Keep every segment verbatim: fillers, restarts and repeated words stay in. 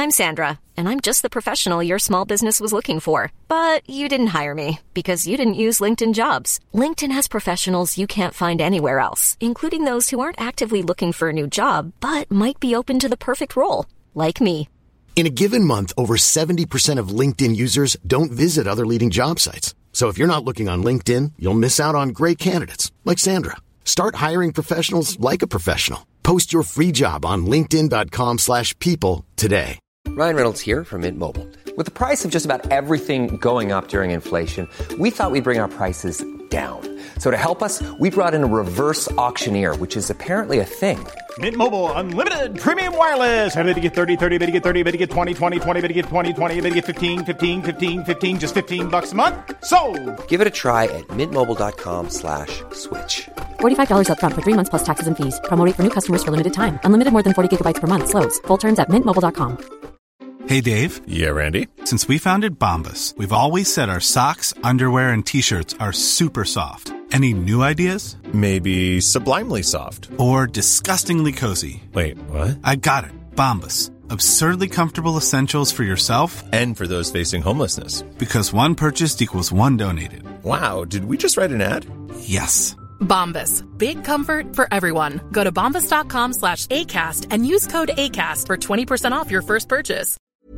I'm Sandra, and I'm just the professional your small business was looking for. But you didn't hire me because you didn't use LinkedIn Jobs. LinkedIn has professionals you can't find anywhere else, including those who aren't actively looking for a new job, but might be open to the perfect role, like me. In a given month, over seventy percent of LinkedIn users don't visit other leading job sites. So if you're not looking on LinkedIn, you'll miss out on great candidates like Sandra. Start hiring professionals like a professional. Post your free job on linkedin dot com slash people today. Ryan Reynolds here from Mint Mobile. With the price of just about everything going up during inflation, we thought we'd bring our prices down. So to help us, we brought in a reverse auctioneer, which is apparently a thing. Mint Mobile Unlimited Premium Wireless. How to get thirty, thirty, how to get thirty, how to get twenty, twenty, twenty, how to get twenty, twenty, how to get fifteen, fifteen, fifteen, fifteen, just fifteen bucks a month? Sold! Give it a try at mintmobile.com slash switch. forty-five dollars up front for three months plus taxes and fees. Promo rate for new customers for limited time. Unlimited more than forty gigabytes per month. Slows full terms at mint mobile dot com. Hey, Dave. Yeah, Randy. Since we founded Bombas, we've always said our socks, underwear, and T-shirts are super soft. Any new ideas? Maybe sublimely soft. Or disgustingly cozy. Wait, what? I got it. Bombas. Absurdly comfortable essentials for yourself and for those facing homelessness. Because one purchased equals one donated. Wow, did we just write an ad? Yes. Bombas. Big comfort for everyone. Go to bombas.com slash ACAST and use code ACAST for twenty percent off your first purchase.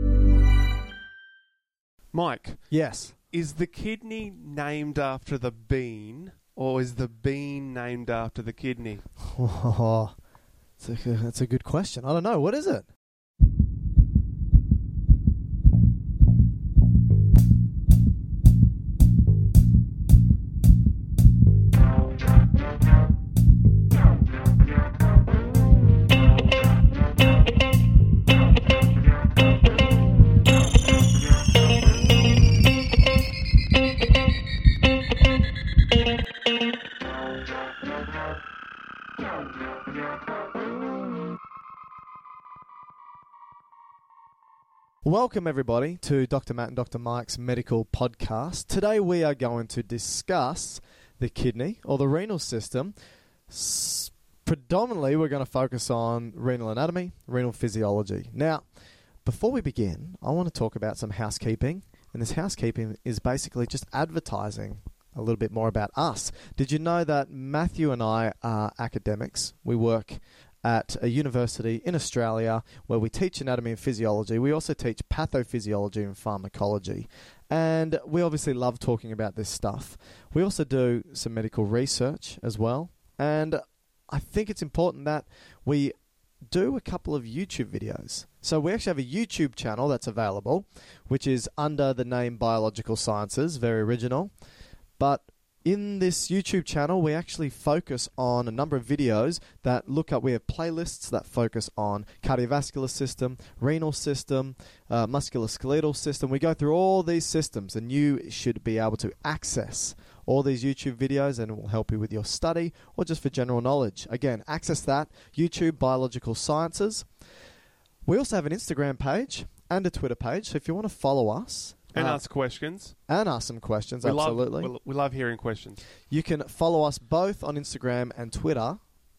Mike. Yes. Is the kidney named after the bean, or is the bean named after the kidney? Oh, that's a, that's a good question. I don't know. What is it? Welcome, everybody, to Doctor Matt and Doctor Mike's Medical Podcast. Today we are going to discuss the kidney or the renal system. S- predominantly, we're going to focus on renal anatomy, renal physiology. Now, before we begin, I want to talk about some housekeeping. And this housekeeping is basically just advertising a little bit more about us. Did you know that Matthew and I are academics? We work at a university in Australia where we teach anatomy and physiology. We also teach pathophysiology and pharmacology. And we obviously love talking about this stuff. We also do some medical research as well. And I think it's important that we do a couple of YouTube videos. So we actually have a YouTube channel that's available, which is under the name Biological Sciences, very original. But in this YouTube channel, we actually focus on a number of videos that look at, we have playlists that focus on cardiovascular system, renal system, uh, musculoskeletal system. We go through all these systems, and you should be able to access all these YouTube videos, and it will help you with your study or just for general knowledge. Again, access that, YouTube Biological Sciences. We also have an Instagram page and a Twitter page, so if you want to follow us, And Uh, ask questions. And ask some questions, we absolutely. Love, we, we love hearing questions. You can follow us both on Instagram and Twitter,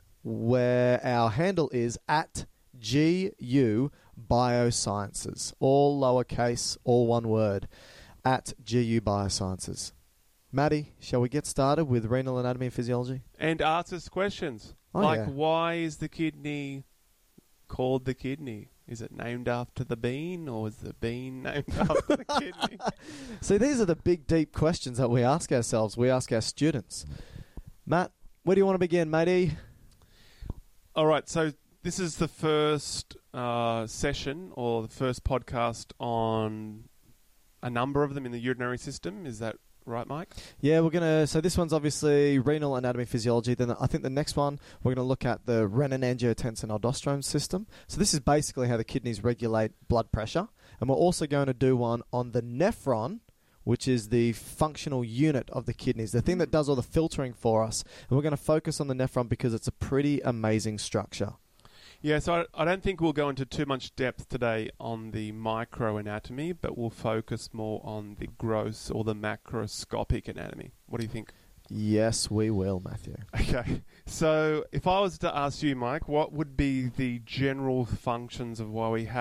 where our handle is at G U Biosciences. All lowercase, all one word, at G U Biosciences. Maddie, shall we get started with renal anatomy and physiology? And ask us questions. Oh, like, yeah. why is the kidney called the kidney? Is it named after the bean, or is the bean named after the kidney? See, these are the big, deep questions that we ask ourselves. We ask our students. Matt, where do you want to begin, matey? All right, so this is the first uh, session or the first podcast on a number of them in the urinary system. Is that right, Mike? Yeah, we're going to... So this one's obviously renal anatomy physiology. Then I think the next one, we're going to look at the renin-angiotensin-aldosterone system. So this is basically how the kidneys regulate blood pressure. And we're also going to do one on the nephron, which is the functional unit of the kidneys, the thing that does all the filtering for us. And we're going to focus on the nephron because it's a pretty amazing structure. Yeah, so I, I don't think we'll go into too much depth today on the microanatomy, but we'll focus more on the gross or the macroscopic anatomy. What do you think? Yes, we will, Matthew. Okay, so if I was to ask you, Mike, what would be the general functions of why we have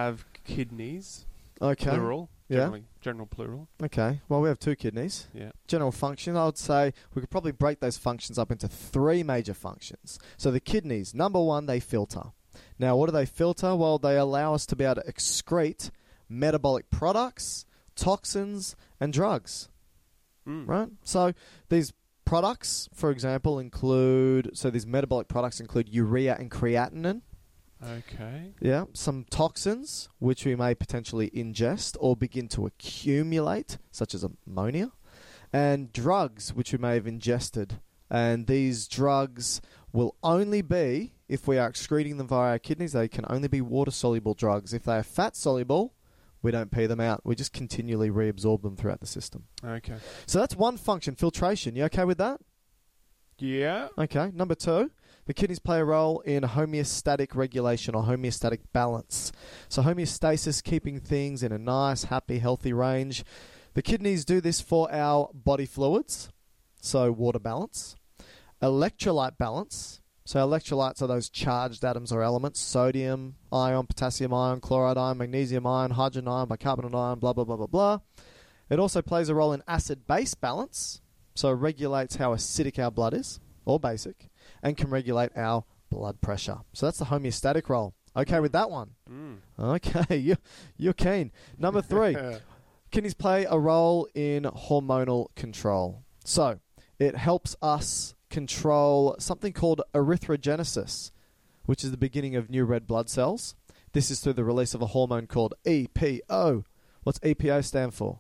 kidneys. Okay. Plural. Yeah. Generally, general plural. Okay. Well, we have two kidneys. Yeah. General function, I would say we could probably break those functions up into three major functions. So the kidneys, number one, they filter. Now, what do they filter? Well, they allow us to be able to excrete metabolic products, toxins, and drugs. Mm. Right? So these products, for example, include, so these metabolic products include urea and creatinine. Okay. Yeah. Some toxins, which we may potentially ingest or begin to accumulate, such as ammonia. And drugs, which we may have ingested. And these drugs will only be, if we are excreting them via our kidneys, they can only be water-soluble drugs. If they are fat-soluble, we don't pee them out. We just continually reabsorb them throughout the system. Okay. So that's one function, filtration. You okay with that? Yeah. Okay. Number two, the kidneys play a role in homeostatic regulation or homeostatic balance. So homeostasis, keeping things in a nice, happy, healthy range. The kidneys do this for our body fluids, so water balance. Electrolyte balance. So electrolytes are those charged atoms or elements: sodium ion, potassium ion, chloride ion, magnesium ion, hydrogen ion, bicarbonate ion, blah, blah, blah, blah, blah. It also plays a role in acid-base balance, so it regulates how acidic our blood is, or basic, and can regulate our blood pressure. So that's the homeostatic role. Okay with that one? Mm. Okay, you, you're keen. Number three, kidneys play a role in hormonal control. So it helps us control something called erythrogenesis, which is the beginning of new red blood cells. This is through the release of a hormone called E P O. What's E P O stand for?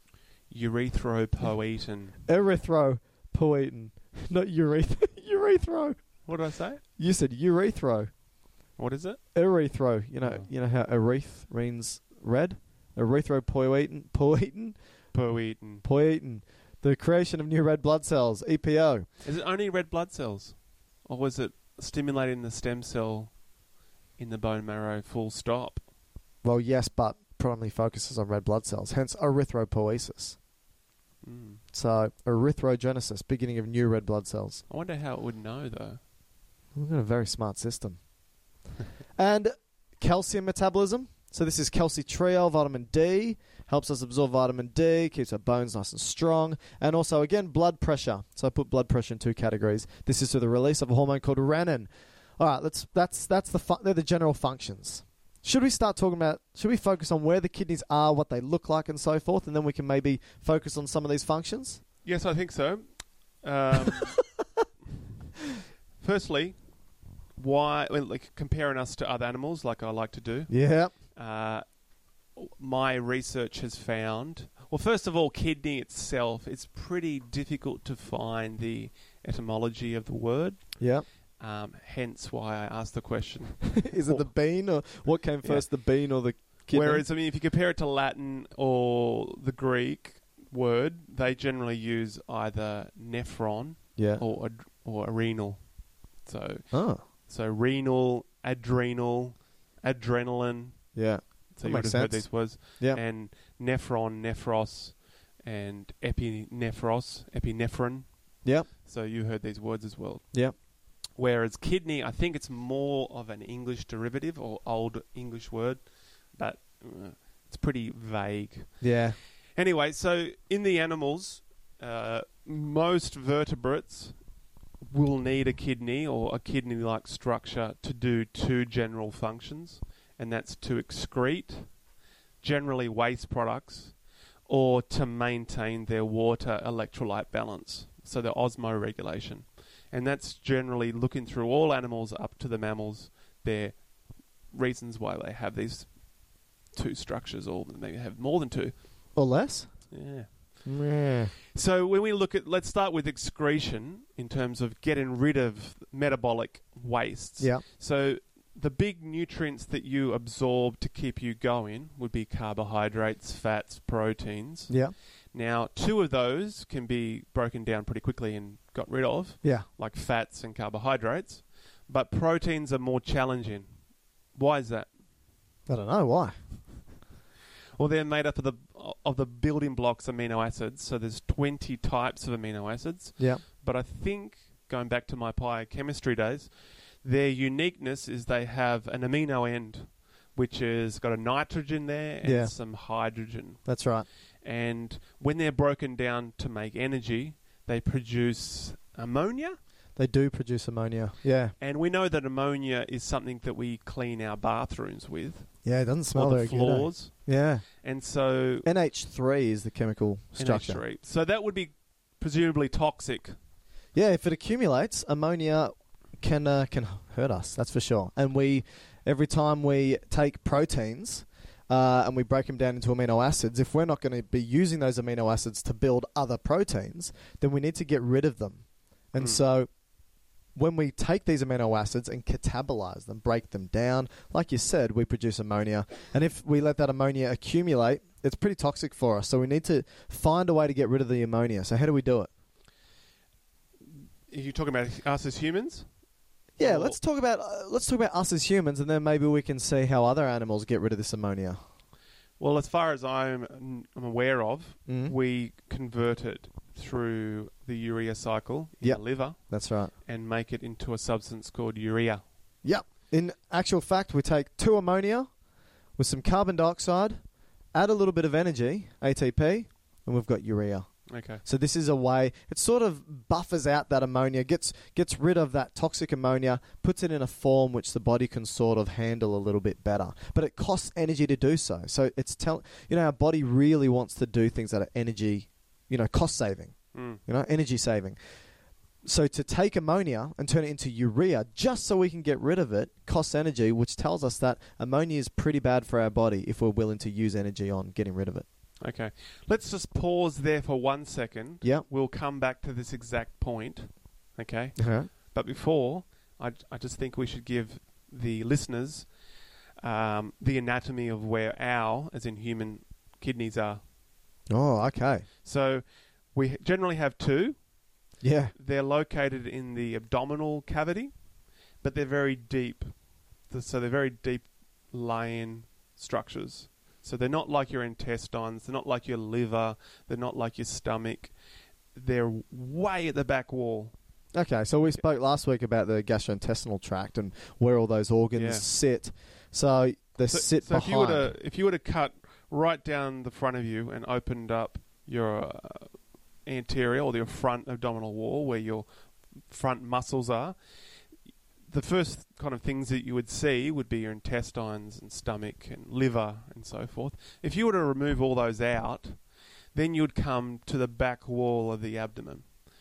Erythropoietin. Erythropoietin. Not ureth- urethro. What did I say? You said urethro. What is it? Erythro. You know, Oh. you know how ereth means red? Erythropoietin. Poietin? Poietin. Poietin. The creation of new red blood cells, E P O. Is it only red blood cells? Or was it stimulating the stem cell in the bone marrow full stop? Well, yes, but primarily focuses on red blood cells, hence erythropoiesis. Mm. So, erythrogenesis, beginning of new red blood cells. I wonder how it would know, though. We've got a very smart system. And calcium metabolism. So this is calcitriol, vitamin D. Helps us absorb vitamin D, keeps our bones nice and strong. And also, again, blood pressure. So I put blood pressure in two categories. This is through the release of a hormone called renin. All right, let's, that's, that's the fu- they're the general functions. Should we start talking about, should we focus on where the kidneys are, what they look like and so forth, and then we can maybe focus on some of these functions? Yes, I think so. Um, firstly, why, well, like comparing us to other animals, like I like to do. Yeah. Uh, my research has found, well, first of all, kidney itself, it's pretty difficult to find the etymology of the word. Yeah. Um, hence why I asked the question. Is it the bean, or what came first, yeah. the bean or the kidney? Whereas, I mean, if you compare it to Latin or the Greek word, they generally use either nephron yeah. or ad- or renal. So, oh. so renal, adrenal, adrenaline. Yeah. So that you would have sense. heard these words. Yeah. And nephron, nephros, and epinephros, epinephrine. Yep. So you heard these words as well. Yep. Whereas kidney, I think it's more of an English derivative or old English word, but uh, it's pretty vague. Yeah. Anyway, so in the animals, uh, most vertebrates will need a kidney or a kidney-like structure to do two general functions, and that's to excrete, generally waste products, or to maintain their water electrolyte balance, so the osmoregulation. And that's generally looking through all animals up to the mammals, their reasons why they have these two structures, or maybe have more than two. Or less? Yeah. Yeah. So when we look at, let's start with excretion in terms of getting rid of metabolic wastes. Yeah. So the big nutrients that you absorb to keep you going would be carbohydrates, fats, proteins. Yeah. Now, two of those can be broken down pretty quickly and got rid of, yeah, like fats and carbohydrates. But proteins are more challenging. Why is that? I don't know. Why? Well, they're made up of the of the building blocks amino acids. So there's twenty types of amino acids. Yeah. But I think, going back to my biochemistry days, their uniqueness is they have an amino end, which has got a nitrogen there and Yeah. some hydrogen. That's right. And when they're broken down to make energy, they produce ammonia. They do produce ammonia. Yeah. And we know that ammonia is something that we clean our bathrooms with. Yeah, it doesn't smell or the very good. eh? floors. Yeah. And so N H three is the chemical structure. N H three. So that would be presumably toxic. Yeah, if it accumulates, ammonia can uh, can hurt us. That's for sure. And we, every time we take proteins uh, and we break them down into amino acids, if we're not going to be using those amino acids to build other proteins, then we need to get rid of them. And Mm. so, when we take these amino acids and catabolize them, break them down, like you said, we produce ammonia. And if we let that ammonia accumulate, it's pretty toxic for us. So we need to find a way to get rid of the ammonia. So how do we do it? Are you talking about us as humans? Yeah, Or- let's talk about uh, let's talk about us as humans, and then maybe we can see how other animals get rid of this ammonia. Well, as far as I'm, I'm aware of, Mhm. we convert it through the urea cycle in Yep. the liver That's right. and make it into a substance called urea. Yep. In actual fact, we take two ammonia with some carbon dioxide, add a little bit of energy, A T P, and we've got urea. Okay. So this is a way, it sort of buffers out that ammonia, gets gets rid of that toxic ammonia, puts it in a form which the body can sort of handle a little bit better. But it costs energy to do so. So it's tell you know, our body really wants to do things that are energy, you know, cost saving, Mm. you know, energy saving. So to take ammonia and turn it into urea just so we can get rid of it costs energy, which tells us that ammonia is pretty bad for our body if we're willing to use energy on getting rid of it. Okay. Let's just pause there for one second. Yeah. We'll come back to this exact point. Okay. Uh-huh. But before, I, I just think we should give the listeners um, the anatomy of where our, as in human, kidneys are. Oh, okay. So we generally have two. Yeah. They're located in the abdominal cavity, but they're very deep. Th- So they're very deep laying structures. So they're not like your intestines. They're not like your liver. They're not like your stomach. They're way at the back wall. Okay, so we spoke last week about the gastrointestinal tract and where all those organs Yeah. sit. So they So, sit so if behind. you were to if you were to cut right down the front of you and opened up your uh, anterior or your front abdominal wall where your front muscles are, the first kind of things that you would see would be your intestines and stomach and liver and so forth. If you were to remove all those out, then you would come to the back wall of the abdomen.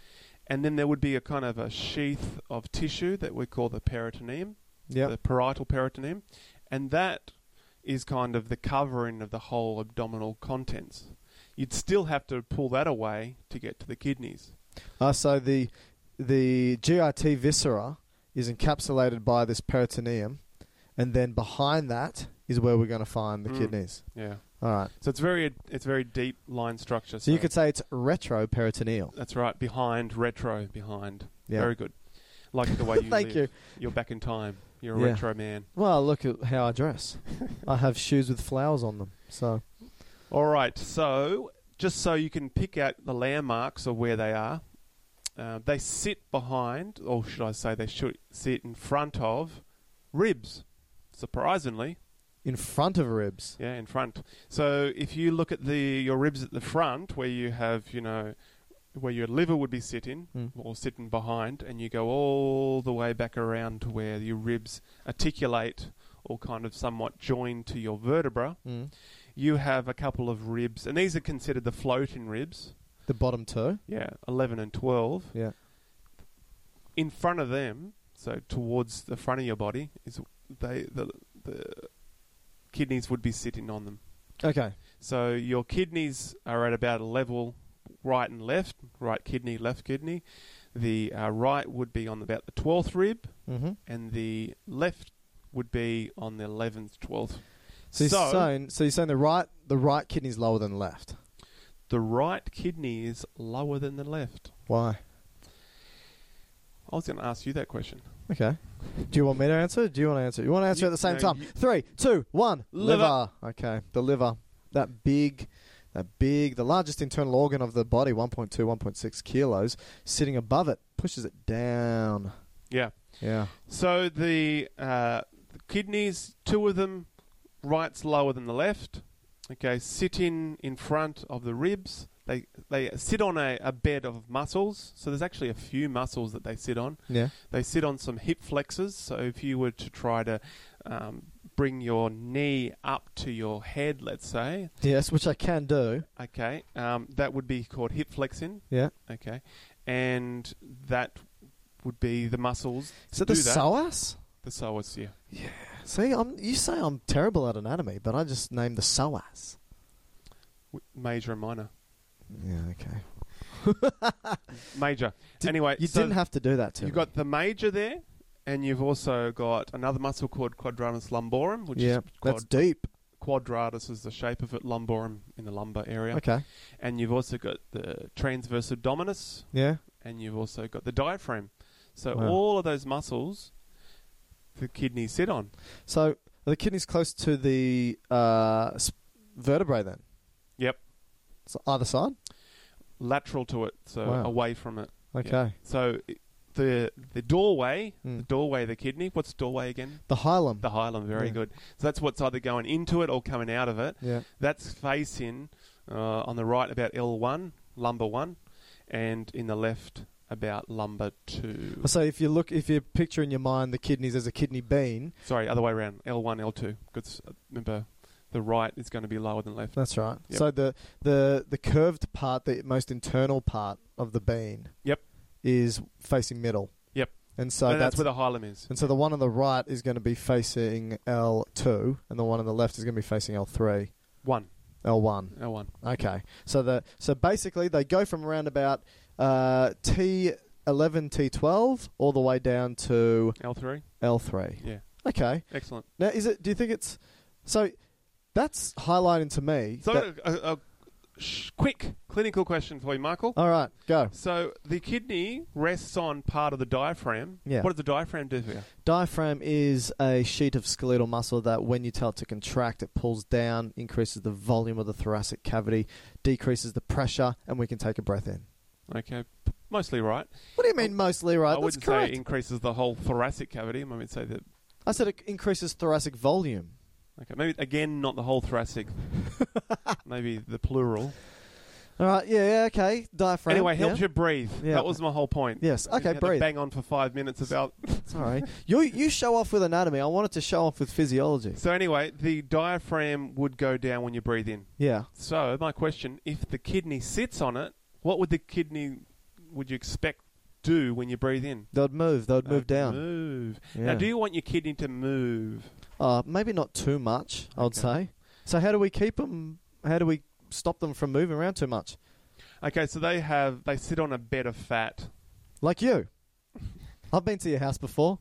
And then there would be a kind of a sheath of tissue that we call the peritoneum, Yep. the parietal peritoneum. And that is kind of the covering of the whole abdominal contents. You'd still have to pull that away to get to the kidneys. Uh, so the the G I T viscera is encapsulated by this peritoneum, and then behind that is where we're going to find the Mm. kidneys. Yeah. All right. So it's very it's very deep line structure. So you could say it's retroperitoneal. That's right. Behind, retro, behind. Yeah. Very good. Like the way you Thank live. you. You're back in time. You're a Yeah. retro man. Well, look at how I dress. I have shoes with flowers on them. So All right. So just so you can pick out the landmarks of where they are, uh, they sit behind, or should I say they should sit in front of, ribs. Surprisingly. in front of ribs. Yeah, in front. So if you look at the your ribs at the front, where you have, you know, where your liver would be sitting, Mm. or sitting behind, and you go all the way back around to where your ribs articulate or kind of somewhat join to your vertebra, Mm. you have a couple of ribs, and these are considered the floating ribs. The bottom two. Yeah, eleven and twelve. Yeah. In front of them, so towards the front of your body, is they the the kidneys would be sitting on them. Okay. So your kidneys are at about a level right and left, right kidney, left kidney. The uh, right would be on about the twelfth rib, Mm-hmm. and the left would be on the eleventh, twelfth. So, So- you're saying, so you're saying the right the right kidney's lower than the left. The right kidney is lower than the left. Why? I was going to ask you that question. Okay. Do you want me to answer? Do you want to answer? You want to answer You- at the same no, time? you- Three, two, one. Liver. Okay. The liver. That big, that big, the largest internal organ of the body, one point two, one point six kilos, sitting above it, pushes it down. Yeah. Yeah. So the, uh, the kidneys, two of them right's lower than the left. Okay, sit in in front of the ribs. They they sit on a, a bed of muscles. So there's actually a few muscles that they sit on. Yeah. They sit on some hip flexors. So if you were to try to um, bring your knee up to your head, let's say. Yes, which I can do. Okay, um, that would be called hip flexing. Yeah. Okay, and that would be the muscles. Is it do the that. psoas? The psoas, yeah. Yeah. See, I'm, you say I'm terrible at anatomy, but I just named the psoas. W- Major and minor. Yeah, okay. Major. Did, anyway, you so didn't have to do that to you've me. got the major there, and you've also got another muscle called quadratus lumborum, which yeah, is that's quad- deep. quadratus is the shape of it, lumborum in the lumbar area. Okay. And you've also got the transverse abdominis, Yeah. and you've also got the diaphragm. So Wow. all of those muscles the kidneys sit on. So are the kidneys close to the uh, sp- vertebrae then? Yep. So either side? Lateral to it, so Wow. away from it. Okay. Yeah. So i- the the doorway, Mm. the doorway of the kidney, what's doorway again? The hilum. The hilum, very Yeah. good. So that's what's either going into it or coming out of it. Yeah. That's facing uh, on the right about L one, lumbar one, and in the left about lumbar two. So if you look, if you picture in your mind the kidneys as a kidney bean, Sorry, other way around. L one, L two. Because remember, the right is going to be lower than left. that's right. Yep. So the, the the curved part, the most internal part of the bean, Yep. is facing middle. Yep. And so And that's, that's where the hilum is. and so the one on the right is going to be facing L two, and the one on the left is going to be facing L three, One. L one. L one. Okay. So the so basically they go from around about uh, T eleven, T twelve, all the way down to L three. L three. Yeah. Okay. Excellent. Now, is it? Do you think it's so? That's highlighting to me. So that- a, a, a sh- quick clinical question for you, Michael. all right, go. So the kidney rests on part of the diaphragm. Yeah. What does the diaphragm do for you? Diaphragm is a sheet of skeletal muscle that, when you tell it to contract, it pulls down, increases the volume of the thoracic cavity, decreases the pressure, and we can take a breath in. Okay, p- mostly right. What do you mean, mostly right? I That's wouldn't correct. say it increases the whole thoracic cavity. I would say that. I said it increases thoracic volume. Okay, maybe again not the whole thoracic. Maybe the plural. All right, yeah, yeah, okay. Diaphragm. Anyway, helps yeah. you breathe. Yeah. That was my whole point. Yes, You okay, had to breathe. bang on for five minutes about. Sorry. You you show off with anatomy. I wanted to show off with physiology. So anyway, the diaphragm would go down when you breathe in. Yeah. So my question: if the kidney sits on it, what would the kidney would you expect do when you breathe in? They'd move. They'd move They'd down. Move. Yeah. Now, do you want your kidney to move? Uh, maybe not too much, I would Okay. say. So how do we keep them? How do we stop them from moving around too much? Okay, so they have they sit on a bed of fat. Like you. I've been to your house before.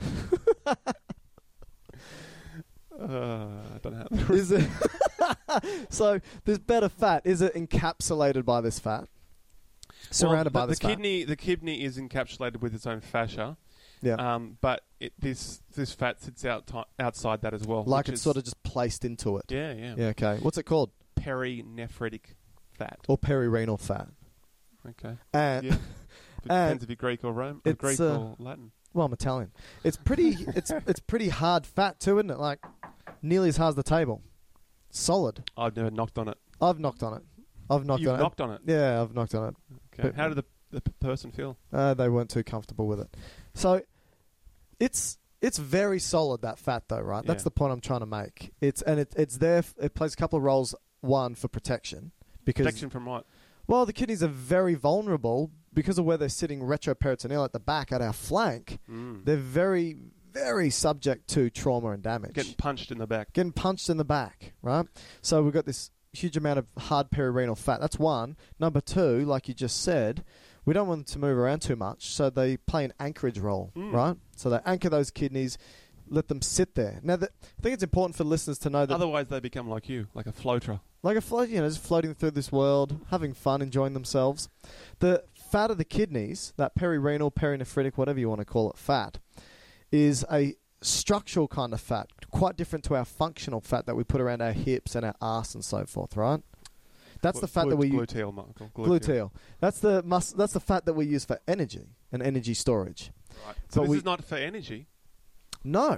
Uh, I don't know. How Is it? So this bed of fat, is it encapsulated by this fat? Surrounded well, by the, this the fat. kidney. The kidney is encapsulated with its own fascia. Yeah. Um, but it, this this fat sits out outside that as well. Like which it's is- sort of just placed into it. Yeah, yeah. Yeah, okay. What's it called? Perinephritic fat. Or perirenal fat. Okay. And Yeah. It and depends if you're Greek or Rome, or it's, Greek uh, or Latin. well, I'm Italian. It's pretty it's it's pretty hard fat too, isn't it? Like nearly as hard as the table. Solid. I've never knocked on it. I've knocked on it. I've knocked You've on knocked it. on it. Yeah, I've knocked on it. Okay. But- How did the the p- person feel? Uh, they weren't too comfortable with it. So it's it's very solid, that fat, though, right? That's Yeah. the point I'm trying to make. It's and it, it's there. F- it plays a couple of roles. One, for protection, because Protection from what? well, the kidneys are very vulnerable because of where they're sitting retroperitoneal at the back at our flank. Mm. They're very very subject to trauma and damage. Getting punched in the back. Getting punched in the back, right? So we've got this huge amount of hard perirenal fat. That's one. Number two, like you just said, we don't want them to move around too much, so they play an anchorage role, Mm. right? So they anchor those kidneys, let them sit there. Now, the, I think it's important for listeners to know that, Otherwise, they become like you, like a floater. like a float, you know, just floating through this world, having fun, enjoying themselves. The fat of the kidneys, that perirenal, perinephritic, whatever you want to call it, fat, is a structural kind of fat, quite different to our functional fat that we put around our hips and our arse and so forth, right? That's the fat that we use. Gluteal, Michael. Gluteal. That's the mus- That's the fat that we use for energy and energy storage. Right. So But this we- is not for energy. No,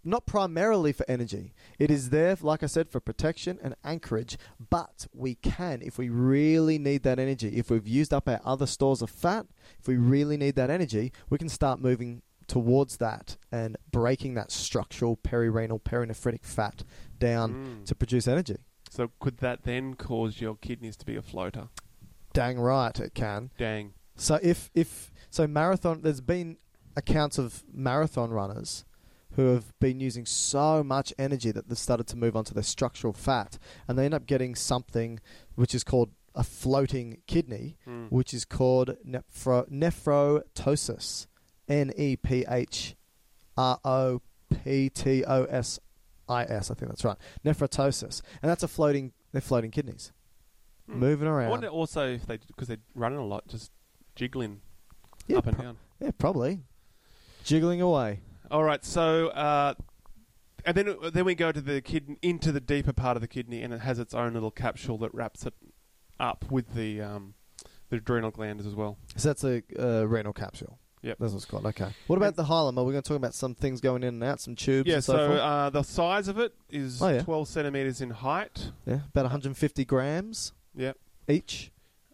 not primarily for energy. It is there, like I said, for protection and anchorage. But we can, if we really need that energy, if we've used up our other stores of fat, if we really need that energy, we can start moving towards that and breaking that structural perirenal perinephritic fat down Mm. to produce energy. So could that then cause your kidneys to be a floater? Dang right it can. Dang. So if if so marathon there's been accounts of marathon runners who have been using so much energy that they've started to move onto their structural fat, and they end up getting something which is called a floating kidney, Mm. which is called nephro- nephratosis. N E P H R O P T O S I S. I think that's right. Nephratosis. And that's a floating, they're floating kidneys. Mm. Moving I around. wonder also if they, because they're running a lot, just jiggling Yeah, up and pro- down. Yeah, probably. Jiggling away. All right, so uh, and then then we go to the kidney, into the deeper part of the kidney, and it has its own little capsule that wraps it up with the um, the adrenal glands as well. So that's a uh, renal capsule. Yep. That's what it's called. Okay. What about And- the hilum? Are we going to talk about some things going in and out, some tubes Yeah, and so, so forth? uh, the size of it is Oh, yeah. twelve centimeters in height. Yeah, about one hundred fifty grams Yeah, each.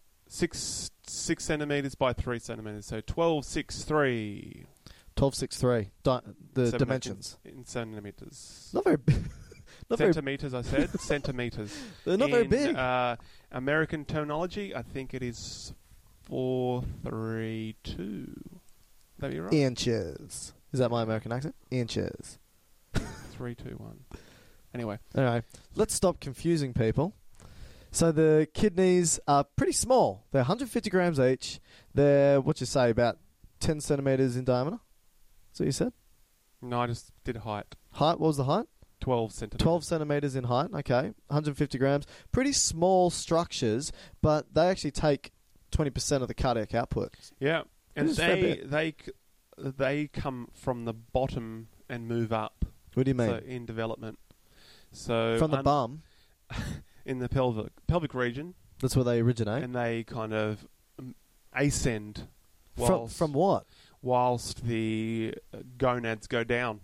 six six centimeters by three centimeters. So twelve, six, three. twelve six three. Di- the Seven- dimensions. in, in centimeters. Not very big. Not very, Centimeters, I said. Centimeters. they're not very In, big. Uh, American terminology, I think it is four three two. That be right? Inches. Is that my American accent? Inches. Three two one. Anyway, All right. Let's stop confusing people. So the kidneys are pretty small. They're one hundred fifty grams each. They're, what you say, about ten centimeters in diameter? Is that what you said? no, I just did height. Height, what was the height? Twelve centimeters. twelve centimeters in height. Okay. one hundred fifty grams. Pretty small structures, but they actually take twenty percent of the cardiac output. Yeah, and It's a fair they bit. they c- they come from the bottom and move up. What do you mean? So in development. So From the un- bum, in the pelvic pelvic region, that's where they originate. and they kind of um, ascend From, whilst, from what? whilst the uh, gonads go down.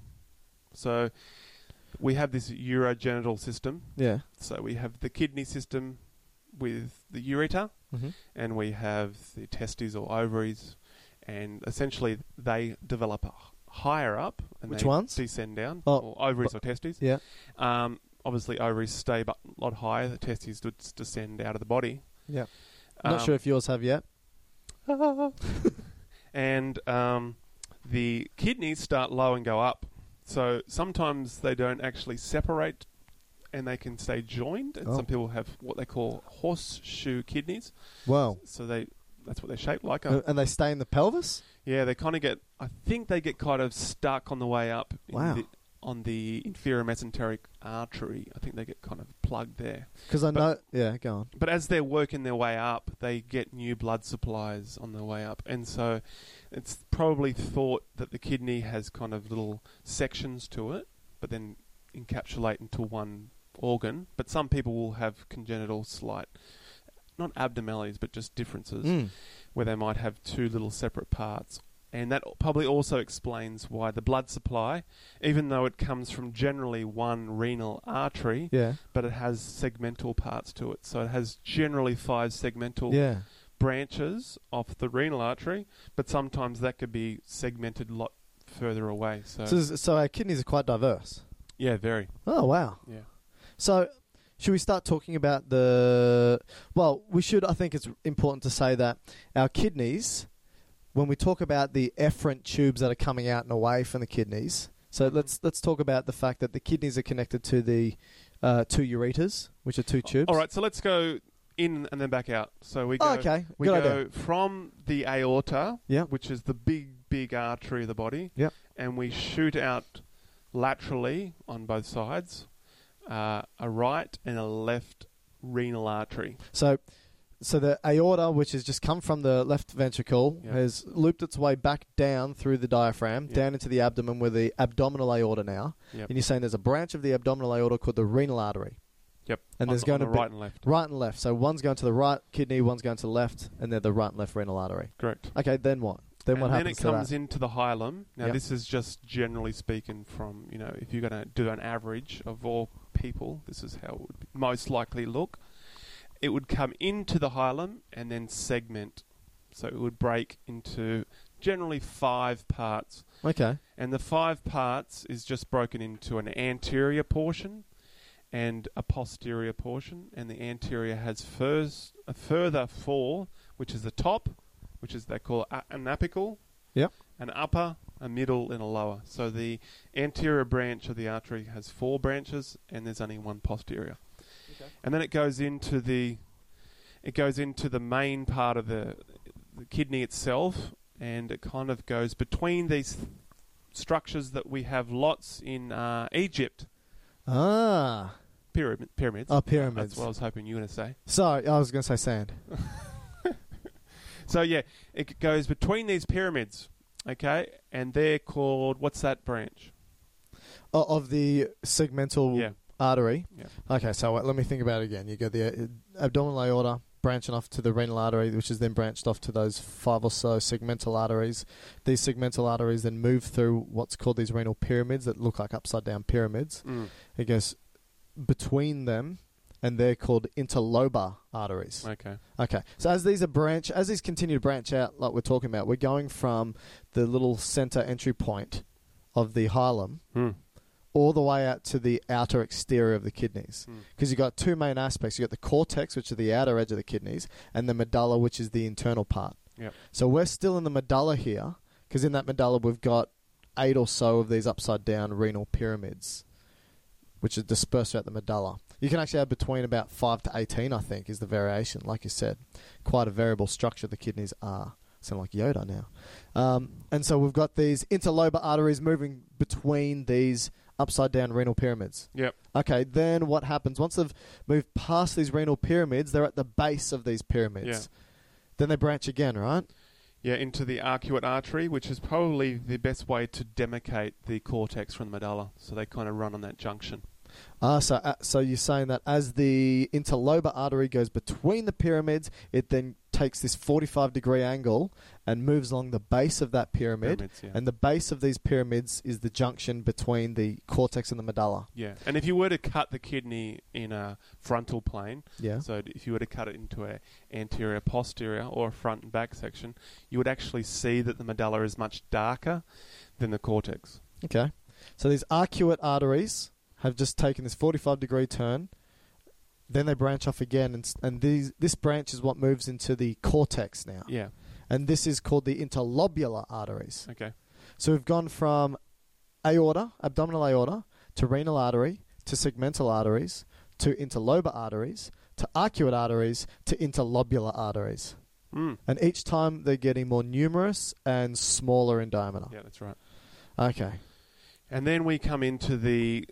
So we have this urogenital system. Yeah. So we have the kidney system with the ureter, Mm-hmm. and we have the testes or ovaries, and essentially they develop h- higher up, and Which they ones? descend down, Oh, or ovaries or testes. Yeah. Um, obviously, ovaries stay a lot higher. The testes d- descend out of the body. Yeah. I'm not Um, sure if yours have yet. and um, the kidneys start low and go up. So sometimes they don't actually separate, and they can stay joined. And Oh. some people have what they call horseshoe kidneys. Wow. So they that's what they're shaped like. Uh, and they stay in the pelvis? Yeah, they kind of get. I think they get kind of stuck on the way up. in Wow. the, on the inferior mesenteric artery. I think they get kind of plugged there. Because I But- know... Yeah, go on. But as they're working their way up, they get new blood supplies on their way up. And so it's probably thought that the kidney has kind of little sections to it, but then encapsulate into one organ. But some people will have congenital slight, not abnormalities, but just differences, Mm. where they might have two little separate parts. And that probably also explains why the blood supply, even though it comes from generally one renal artery, Yeah. but it has segmental parts to it. So it has generally five segmental Yeah. branches off the renal artery, but sometimes that could be segmented a lot further away. So, So, so our kidneys are quite diverse. yeah, very. Oh, wow. Yeah. So, should we start talking about the... Well, we should. I think it's important to say that our kidneys, when we talk about the efferent tubes that are coming out and away from the kidneys, so let's let's talk about the fact that the kidneys are connected to the uh, two ureters, which are two tubes. All right, so let's go in and then back out. So we go, Oh, okay. we Good go idea. from the aorta, Yeah. which is the big, big artery of the body, Yep. and we shoot out laterally on both sides, uh, a right and a left renal artery. So, so the aorta, which has just come from the left ventricle, Yeah. has looped its way back down through the diaphragm, Yeah. down into the abdomen, with the abdominal aorta now. Yep. And you're saying there's a branch of the abdominal aorta called the renal artery. Yep. And on, there's going on to the be right and left. right and left. So one's going to the right kidney, one's going to the left, and they're the right and left renal artery. Correct. Okay, then what? Then and what then happens it to comes that? into the hilum. Now, Yep. this is just generally speaking from, you know, if you're going to do an average of all people, this is how it would most likely look. It would come into the hilum and then segment. So it would break into generally five parts. Okay. And the five parts is just broken into an anterior portion and a posterior portion. And the anterior has first, a further four, which is the top, which is they call a- an apical, Yep. an upper, a middle, and a lower. So the anterior branch of the artery has four branches, and there's only one posterior. Okay. And then it goes into the it goes into the main part of the the kidney itself, and it kind of goes between these th- structures that we have lots in uh, Egypt. Ah. Pyramid, pyramids. Oh, pyramids. That's what I was hoping you were going to say. Sorry, I was going to say sand. So, yeah, it goes between these pyramids, okay? And they're called, what's that branch? Oh, of the segmental Yeah. artery. Yeah. Okay, so wait, let me think about it again. You got the uh, abdominal aorta branching off to the renal artery, which is then branched off to those five or so segmental arteries. These segmental arteries then move through what's called these renal pyramids that look like upside-down pyramids. Mm. It goes between them, and they're called interlobar arteries. Okay. Okay. So as these are branch, as these continue to branch out, like we're talking about, we're going from the little center entry point of the hilum Mm. all the way out to the outer exterior of the kidneys. Mm. Because you've got two main aspects. You've got the cortex, which is the outer edge of the kidneys, and the medulla, which is the internal part. Yep. So we're still in the medulla here, because in that medulla we've got eight or so of these upside-down renal pyramids, which are dispersed throughout the medulla. You can actually have between about five to eighteen, I think, is the variation. Like you said, quite a variable structure the kidneys are. Sound like Yoda now. Um, and so we've got these interlobar arteries moving between these upside-down renal pyramids. Yep. Okay, then what happens? Once they've moved past these renal pyramids, they're at the base of these pyramids. Yeah. Then they branch again, right? Yeah, into the arcuate artery, which is probably the best way to demarcate the cortex from the medulla. So they kind of run on that junction. Ah, so uh, so you're saying that as the interlobar artery goes between the pyramids, it then takes this forty-five degree angle and moves along the base of that pyramid. Pyramids, yeah. And the base of these pyramids is the junction between the cortex and the medulla. Yeah, and if you were to cut the kidney in a frontal plane, Yeah. so if you were to cut it into a anterior, posterior, or a front and back section, you would actually see that the medulla is much darker than the cortex. Okay. So these arcuate arteries have just taken this forty-five degree turn, then they branch off again, and, s- and these, this branch is what moves into the cortex now. Yeah. And this is called the interlobular arteries. Okay. So we've gone from aorta, abdominal aorta, to renal artery, to segmental arteries, to interlobar arteries, to arcuate arteries, to interlobular arteries. Mm. And each time they're getting more numerous and smaller in diameter. Yeah, that's right. Okay. And then we come into the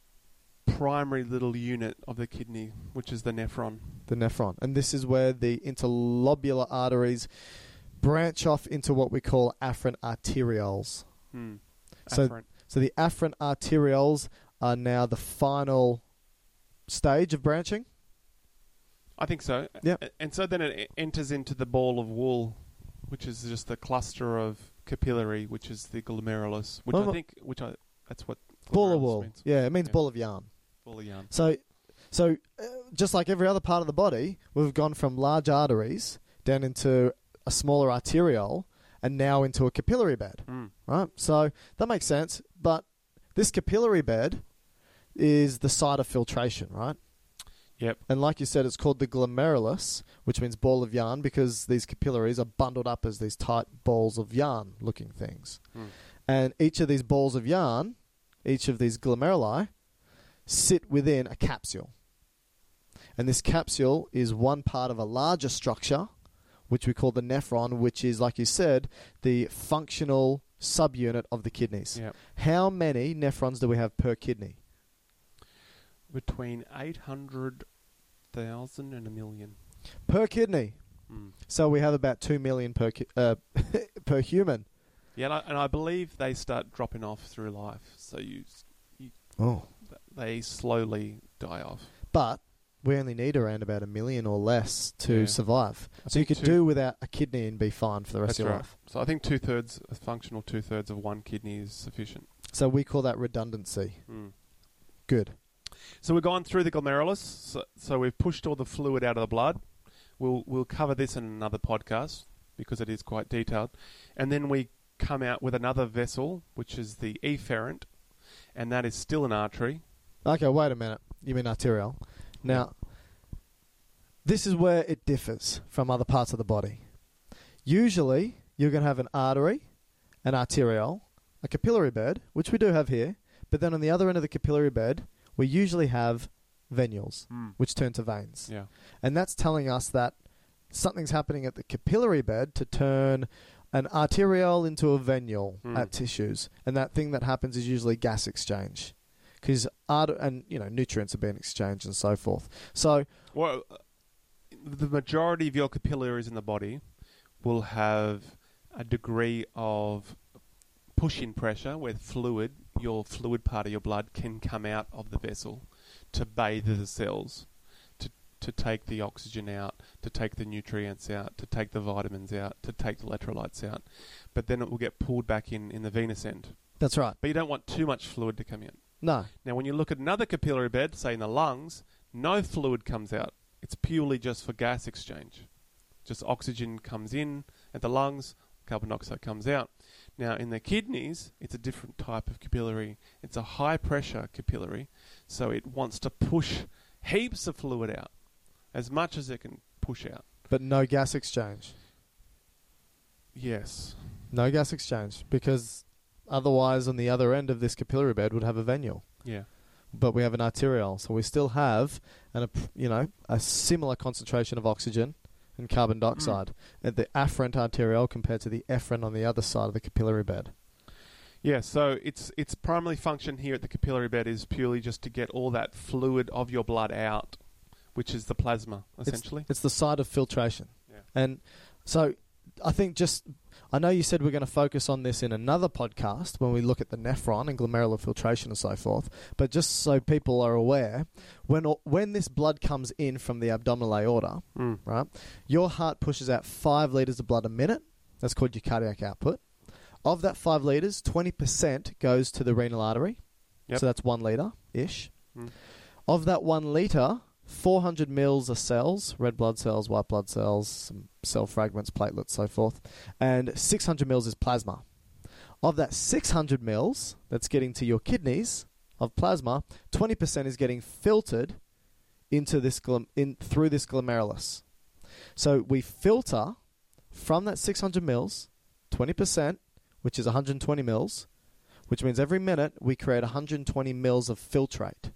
primary little unit of the kidney, which is the nephron. The nephron. And this is where the interlobular arteries branch off into what we call afferent arterioles. Hmm. So, Afferent. so the afferent arterioles are now the final stage of branching. I think so. Yep. A- And so then it e- enters into the ball of wool, which is just the cluster of capillary, which is the glomerulus, which Oh, I think, which I, that's what Ball of glomerulus wool. means. Yeah, it means Yeah. ball of yarn. Ball of yarn. So, so uh, just like every other part of the body, we've gone from large arteries down into a smaller arteriole and now into a capillary bed. Mm. Right? So that makes sense. But this capillary bed is the site of filtration, right? Yep. And like you said, it's called the glomerulus, which means ball of yarn, because these capillaries are bundled up as these tight balls of yarn-looking things. Mm. And each of these balls of yarn, each of these glomeruli, sit within a capsule. And this capsule is one part of a larger structure, which we call the nephron, which is, like you said, the functional subunit of the kidneys. Yep. How many nephrons do we have per kidney? Between eight hundred thousand and a million. Per kidney. Mm. So we have about two million per ki- uh, per human. Yeah, and I, and I believe they start dropping off through life. So you, s- you Oh. th- they slowly die off. But we only need around about a million or less to Yeah. survive. I So you think could two- do without a kidney and be fine for the rest That's of your right. life. So I think two thirds, a functional two thirds of one kidney is sufficient. So we call that redundancy. Mm. Good. So we've gone through the glomerulus. So, so we've pushed all the fluid out of the blood. We'll we'll cover this in another podcast because it is quite detailed. And then we come out with another vessel, which is the efferent, and that is still an artery. Okay, wait a minute. You mean arterial. Now, this is where it differs from other parts of the body. Usually, you're going to have an artery, an arteriole, a capillary bed, which we do have here, but then on the other end of the capillary bed, we usually have venules, Mm. which turn to veins. Yeah. And that's telling us that something's happening at the capillary bed to turn an arteriole into a venule Mm. at tissues. And that thing that happens is usually gas exchange. Because art- and you know nutrients are being exchanged and so forth. So Well, uh, the majority of your capillaries in the body will have a degree of push-in pressure where fluid, your fluid part of your blood, can come out of the vessel to bathe the cells, to to take the oxygen out, to take the nutrients out, to take the vitamins out, to take the electrolytes out. But then it will get pulled back in, in the venous end. that's right. But you don't want too much fluid to come in. No. Now, when you look at another capillary bed, say in the lungs, no fluid comes out. It's purely just for gas exchange. Just oxygen comes in at the lungs, carbon dioxide comes out. Now, in the kidneys, it's a different type of capillary. It's a high-pressure capillary, so it wants to push heaps of fluid out, as much as it can push out. But no gas exchange. Yes. No gas exchange. Because otherwise, on the other end of this capillary bed would have a venule. Yeah. But we have an arteriole. So we still have an, you know, a similar concentration of oxygen and carbon dioxide at the afferent arteriole compared to the efferent on the other side of the capillary bed. Yeah, so its its primary function here at the capillary bed is purely just to get all that fluid of your blood out, which is the plasma, essentially. It's, it's the side of filtration. Yeah. And so I think just, I know you said we're going to focus on this in another podcast when we look at the nephron and glomerular filtration and so forth, but just so people are aware, when when this blood comes in from the abdominal aorta, Mm. right, your heart pushes out five litres of blood a minute. That's called your cardiac output. Of that five litres, twenty percent goes to the renal artery. Yep. So that's one litre-ish. Mm. Of that one litre, four hundred mils are cells, red blood cells, white blood cells, some cell fragments, platelets, so forth. And six hundred mils is plasma. Of that six hundred mils that's getting to your kidneys of plasma, twenty percent is getting filtered into this glom- in through this glomerulus. So we filter from that six hundred mils, twenty percent, which is one hundred twenty mils, which means every minute we create one hundred twenty mils of filtrate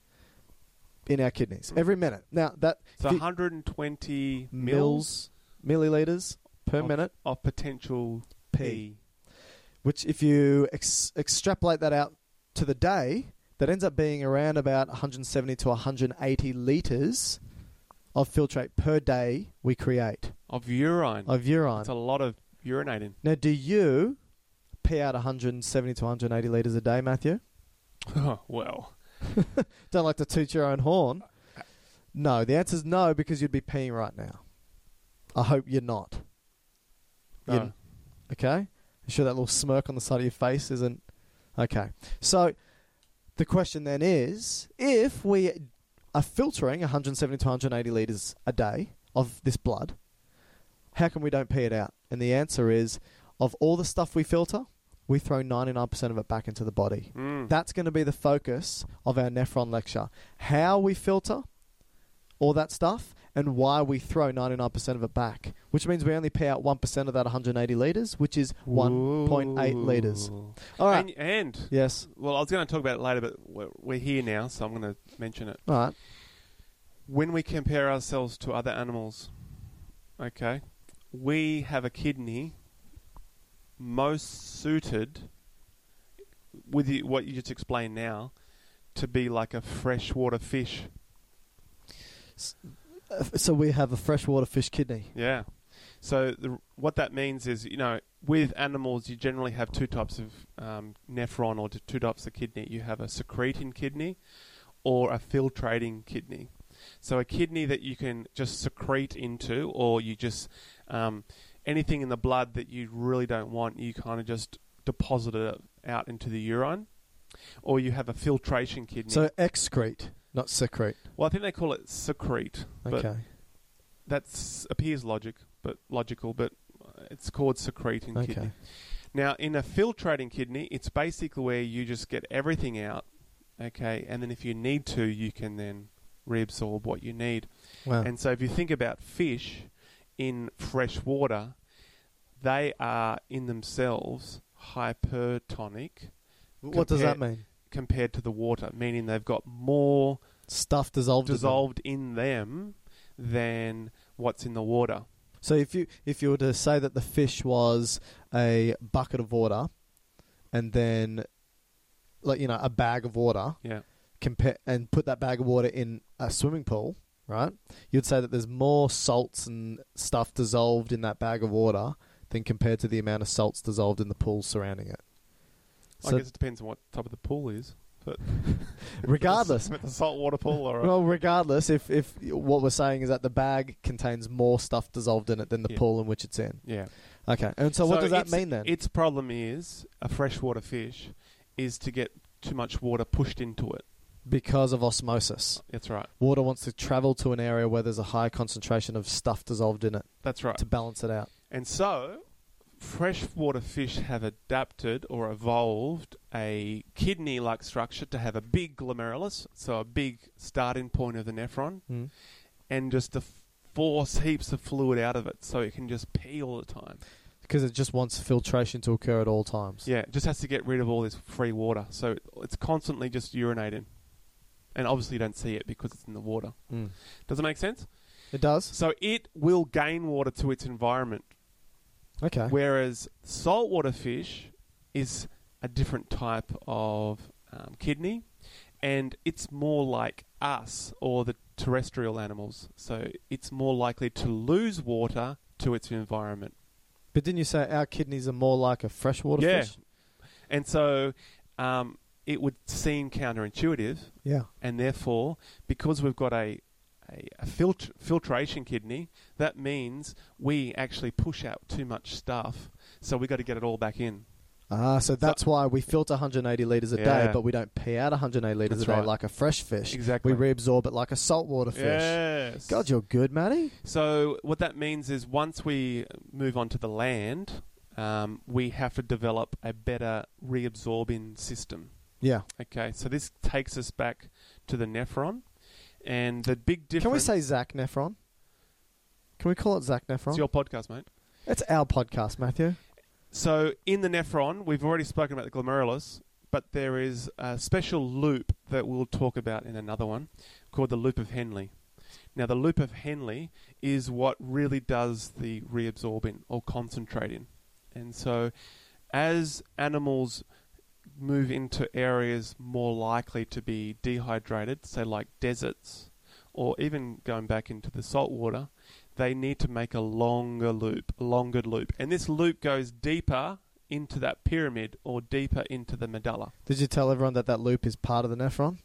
in our kidneys. Every minute. Now, that So if you- one hundred twenty mils, milliliters per of, minute, of potential P. P. which if you ex- extrapolate that out to the day, that ends up being around about one hundred seventy to one hundred eighty litres of filtrate per day we create Of urine. of urine. That's a lot of urinating. Now, do you pee out one hundred seventy to one hundred eighty litres a day, Matthew? Well, Don't like to toot your own horn. No, the answer is no, because you'd be peeing right now. I hope you're not. You're- no. Okay? You sure that little smirk on the side of your face isn't... Okay. So, the question then is, if we are filtering one hundred seventy to one hundred eighty litres a day of this blood, how come we don't pee it out? And the answer is, of all the stuff we filter, we throw ninety-nine percent of it back into the body. Mm. That's going to be the focus of our nephron lecture. How we filter all that stuff and why we throw ninety-nine percent of it back, which means we only pay out one percent of that one hundred eighty litres, which is one point eight litres. Ooh. All right. And, and Yes. well, I was going to talk about it later, but we're, we're here now, so I'm going to mention it. All right. When we compare ourselves to other animals, okay, we have a kidney most suited, with the, what you just explained now, to be like a freshwater fish. Uh, So we have a freshwater fish kidney. Yeah. So the, what that means is, you know, with animals, you generally have two types of um, nephron or two types of kidney. You have a secreting kidney or a filtrating kidney. So a kidney that you can just secrete into, or you just um, anything in the blood that you really don't want, you kind of just deposit it out into the urine. Or you have a filtration kidney. So excrete, not secrete. Well, I think they call it secrete. But Okay. that appears logic, but logical, but it's called secreting Okay. kidney. Now, in a filtrating kidney, it's basically where you just get everything out, okay, and then if you need to, you can then reabsorb what you need. Wow. And so if you think about fish in fresh water, they are in themselves hypertonic. What does that compare- mean? Compared to the water, meaning they've got more Stuff dissolved. in them. dissolved in them than what's in the water. So if you if you were to say that the fish was a bucket of water, and then, like you know, a bag of water, Yeah. compare and put that bag of water in a swimming pool, right? You'd say that there's more salts and stuff dissolved in that bag of water than compared to the amount of salts dissolved in the pool surrounding it. I So guess it depends on what type of the pool is. But regardless, if it's a saltwater pool or a, well, regardless, if if what we're saying is that the bag contains more stuff dissolved in it than the Yeah. pool in which it's in. yeah. Okay, and so, what does that its- mean then? Its problem is a freshwater fish is to get too much water pushed into it. Because of osmosis. That's right. Water wants to travel to an area where there's a high concentration of stuff dissolved in it That's right. to balance it out. And so, freshwater fish have adapted or evolved a kidney-like structure to have a big glomerulus, so a big starting point of the nephron, Mm. and just to force heaps of fluid out of it so it can just pee all the time. Because it just wants filtration to occur at all times. Yeah, it just has to get rid of all this free water. So it's constantly just urinating. And obviously you don't see it because it's in the water. Mm. Does it make sense? It does? So it will gain water to its environment. Okay. Whereas saltwater fish is a different type of um, kidney, and it's more like us or the terrestrial animals. So it's more likely to lose water to its environment. But didn't you say our kidneys are more like a freshwater Yeah. fish? And so um, it would seem counterintuitive, Yeah. and therefore, because we've got a a, a filtr- filtration kidney, that means we actually push out too much stuff, so we've got to get it all back in. Ah, so that's why we filter one hundred eighty litres a day, Yeah. but we don't pee out one hundred eighty litres That's a day right. like a fresh fish. Exactly. We reabsorb it like a saltwater fish. Yes. God, you're good, Matty. So what that means is once we move on to the land, um, we have to develop a better reabsorbing system. Yeah. Okay, so this takes us back to the nephron, and the big difference... Can we say Zach Nephron? Can we call it Zach Nephron? It's your podcast, mate. It's our podcast, Matthew. So in the nephron, we've already spoken about the glomerulus, but there is a special loop that we'll talk about in another one called the loop of Henle. Now, the loop of Henle is what really does the reabsorbing or concentrating. And so as animals move into areas more likely to be dehydrated, say like deserts, or even going back into the salt water, they need to make a longer loop, a longer loop. And this loop goes deeper into that pyramid or deeper into the medulla. Did you tell everyone that that loop is part of the nephron?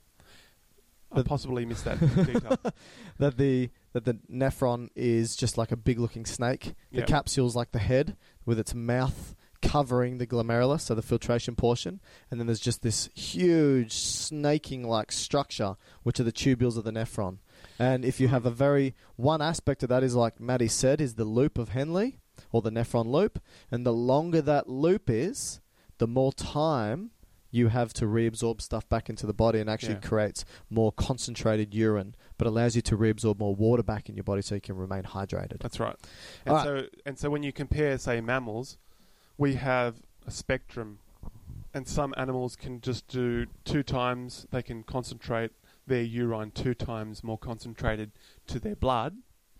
I possibly missed that detail. That the that the nephron is just like a big-looking snake. The Yep. capsule's like the head with its mouth covering the glomerulus, so the filtration portion, and then there's just this huge snaking-like structure, which are the tubules of the nephron. And if you have a very one aspect of that is, like Maddie said, is the loop of Henle or the nephron loop, and the longer that loop is, the more time you have to reabsorb stuff back into the body, and actually Yeah. creates more concentrated urine, but allows you to reabsorb more water back in your body so you can remain hydrated. That's right. And All right. so and so when you compare, say, mammals, we have a spectrum, and some animals can just do two times, they can concentrate their urine two times more concentrated to their blood,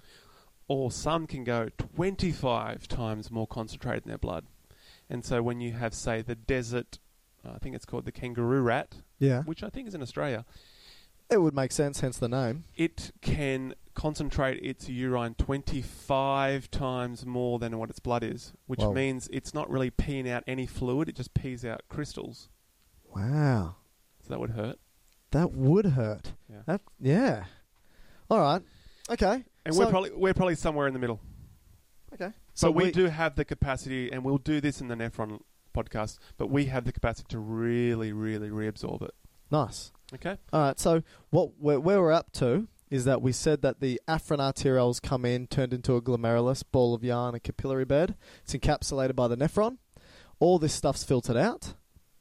or some can go twenty-five times more concentrated in their blood. And so when you have, say, the desert, I think it's called the kangaroo rat, Yeah. which I think is in Australia, It would make sense, hence the name. it can concentrate its urine twenty-five times more than what its blood is, which Whoa. means it's not really peeing out any fluid, it just pees out crystals. Wow. So that would hurt. That would hurt. Yeah. That, yeah. All right. Okay. And So- we're probably we're probably somewhere in the middle. Okay. So we, we do have the capacity, and we'll do this in the nephron podcast, but we have the capacity to really, really reabsorb it. Nice. Okay? All right. So what where, where we're up to is that we said that the afferent arterioles come in, turned into a glomerulus, ball of yarn, a capillary bed. It's encapsulated by the nephron. All this stuff's filtered out.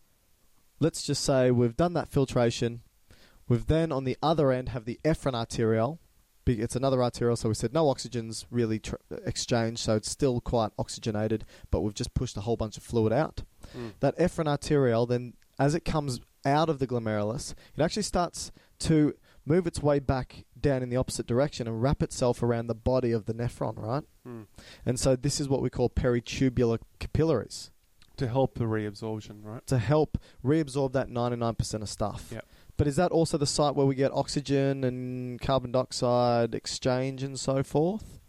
Let's just say we've done that filtration. We've then, on the other end, have the efferent arteriole. Be- It's another arteriole, so we said no oxygen's really tr- exchanged, so it's still quite oxygenated, but we've just pushed a whole bunch of fluid out. Mm. That efferent arteriole, then, as it comes out of the glomerulus, it actually starts to move its way back down in the opposite direction and wrap itself around the body of the nephron, right? Mm. And so this is what we call peritubular capillaries. To help the reabsorption, right? To help reabsorb that ninety-nine percent of stuff. Yep. But is that also the site where we get oxygen and carbon dioxide exchange and so forth?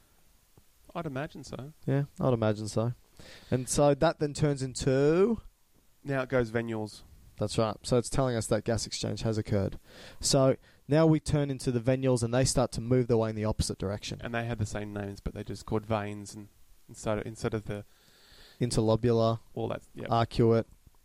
I'd imagine so. Yeah, I'd imagine so. And so that then turns into... Now it goes venules. That's right. So it's telling us that gas exchange has occurred. So now we turn into the venules and they start to move their way in the opposite direction. And they have the same names, but they're just called veins, and instead of, instead of the... Interlobular, all that, yeah. arcuate,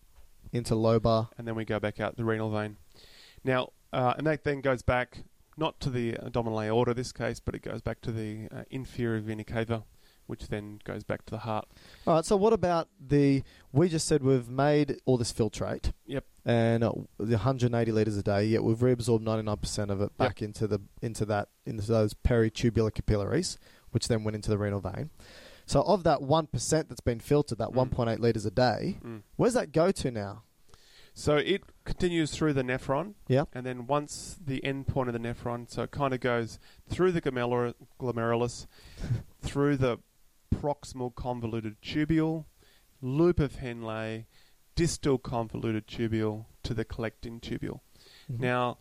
interlobar. And then we go back out the renal vein. Now, uh, and that then goes back, not to the abdominal aorta in this case, but it goes back to the uh, inferior vena cava, which then goes back to the heart. All right, so what about the... We just said we've made all this filtrate. Yep. And uh, the one hundred eighty litres a day, yet we've reabsorbed ninety-nine percent of it back Yep. into the into that into those peritubular capillaries, which then went into the renal vein. So of that one percent that's been filtered, that Mm. one point eight litres a day, Mm. where's that go to now? So it continues through the nephron. Yeah. And then once the end point of the nephron, so it kind of goes through the glomerul- glomerulus, through the proximal convoluted tubule, loop of Henle, distal convoluted tubule to the collecting tubule. Mhm. Now,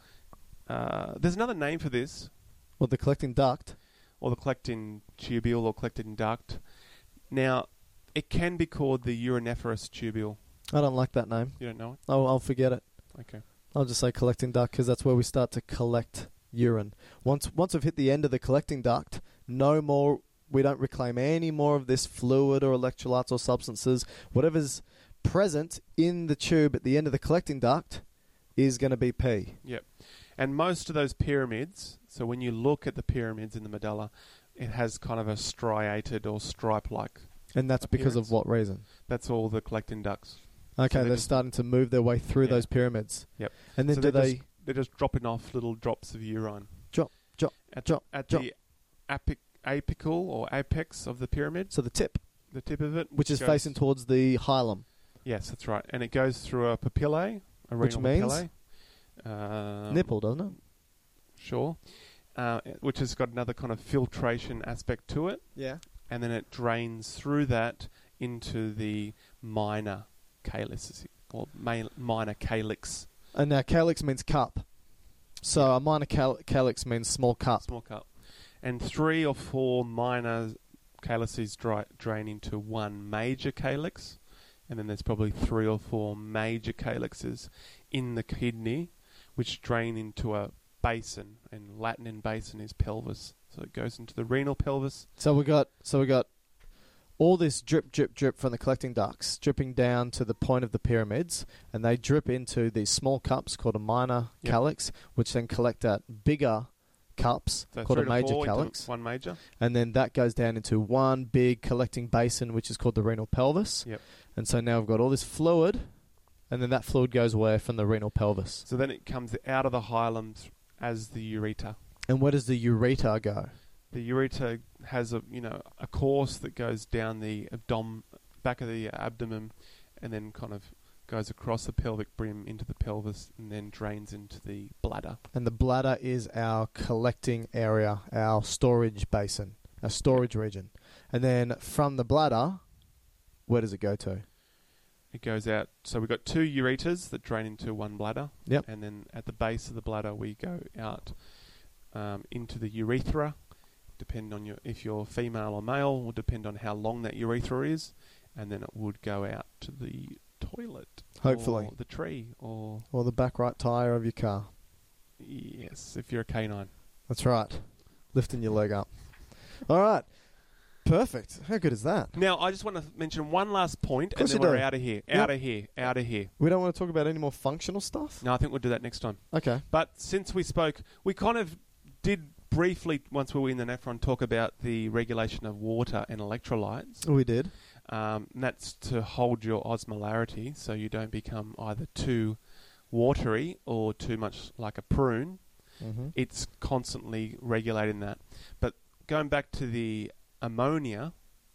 uh, there's another name for this. Well, the collecting duct. Or the collecting tubule or collecting duct. Now, it can be called the uriniferous tubule. I don't like that name. You don't know it? I'll, I'll forget it. Okay. I'll just say collecting duct because that's where we start to collect urine. Once once we've hit the end of the collecting duct, no more. We don't reclaim any more of this fluid or electrolytes or substances. Whatever's present in the tube at the end of the collecting duct is going to be pee. Yep. And most of those pyramids, so when you look at the pyramids in the medulla, it has kind of a striated or stripe-like. And that's because of appearance. what reason? That's all the collecting ducts. Okay, So they're, they're just- starting to move their way through Yeah. those pyramids. Yep. And then So do they're they Just, they're just dropping off little drops of urine. drop, drop, At, drop, at drop? the apic, apical or apex of the pyramid, So the tip, the tip of it. which is goes- facing towards the hilum. Yes, that's right. And it goes through a papillae, a Which renal means? papillae. Um, Nipple, doesn't it? Sure. Uh, which has got another kind of filtration aspect to it. Yeah. And then it drains through that into the minor calyx, or ma- minor calyx, And now calyx means cup. So a minor cal- calyx means small cup. small cup. And three or four minor calyces dry- drain into one major calyx. And then there's probably three or four major calyxes in the kidney, which drain into a basin. And Latin in basin is pelvis. So it goes into the renal pelvis. So we got so we got all this drip, drip, drip from the collecting ducts, dripping down to the point of the pyramids, and they drip into these small cups called a minor Yep. calyx, which then collect at bigger cups So called a three to major four into calyx, one major. and then that goes down into one big collecting basin, which is called the renal pelvis. Yep. And so now we've got all this fluid, and then that fluid goes where from the renal pelvis. So then it comes out of the hilum th- as the ureter. And where does the ureter go? The ureter has a you know a course that goes down the abdom- back of the abdomen, and then kind of goes across the pelvic brim into the pelvis, and then drains into the bladder. And the bladder is our collecting area, our storage basin, our storage region. And then from the bladder, where does it go to? It goes out. So we've got two ureters that drain into one bladder. Yep. And then at the base of the bladder, we go out um, into the urethra. Depending on your if you're female or male, will depend on how long that urethra is, and then it would go out to the toilet, Hopefully. or the tree, or Or the back right tyre of your car. yes, if you're a canine. That's right. Lifting your leg up. All right. Perfect. How good is that? Now, I just want to mention one last point, and Course then you we're do. out of here. Yep. Out of here. Out of here. We don't want to talk about any more functional stuff? No, I think we'll do that next time. Okay. But since we spoke, we kind of did briefly, once we were in the Nephron, talk about the regulation of water and electrolytes. We did. Um, and that's to hold your osmolarity so you don't become either too watery or too much like a prune. Mm-hmm. It's constantly regulating that. But going back to the ammonia,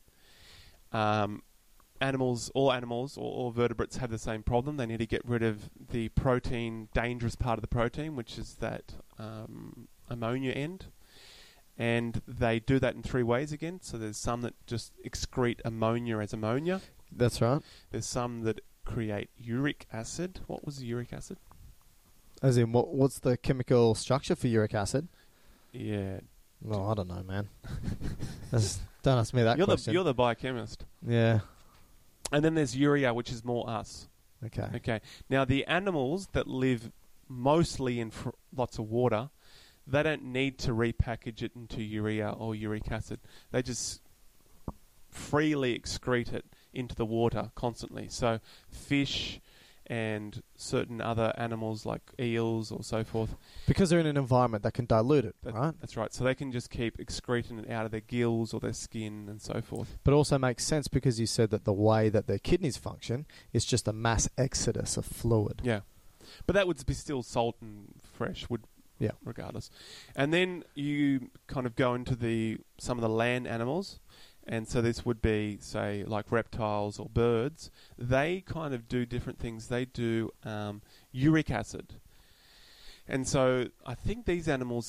um, animals, all animals, all, all vertebrates have the same problem. They need to get rid of the protein, dangerous part of the protein, which is that um, ammonia end. And they do that in three ways again. So there's some that just excrete ammonia as ammonia. That's right. There's some that create uric acid. What was the uric acid? As in, what? what's the chemical structure for uric acid? Yeah. No, I don't know, man. That's, don't ask me that You're question. the, you're the biochemist. Yeah. And then there's urea, which is more us. Okay. Okay. Now, the animals that live mostly in fr- lots of water, they don't need to repackage it into urea or uric acid. They just freely excrete it into the water constantly. So fish and certain other animals like eels or so forth. Because they're in an environment that can dilute it, that, right? That's right. So they can just keep excreting it out of their gills or their skin and so forth. But also makes sense because you said that the way that their kidneys function is just a mass exodus of fluid. Yeah. But that would be still salt and fresh, would Yeah. regardless. And then you kind of go into the some of the land animals. And so this would be, say, like reptiles or birds. They kind of do different things. They do um, uric acid. And so I think these animals,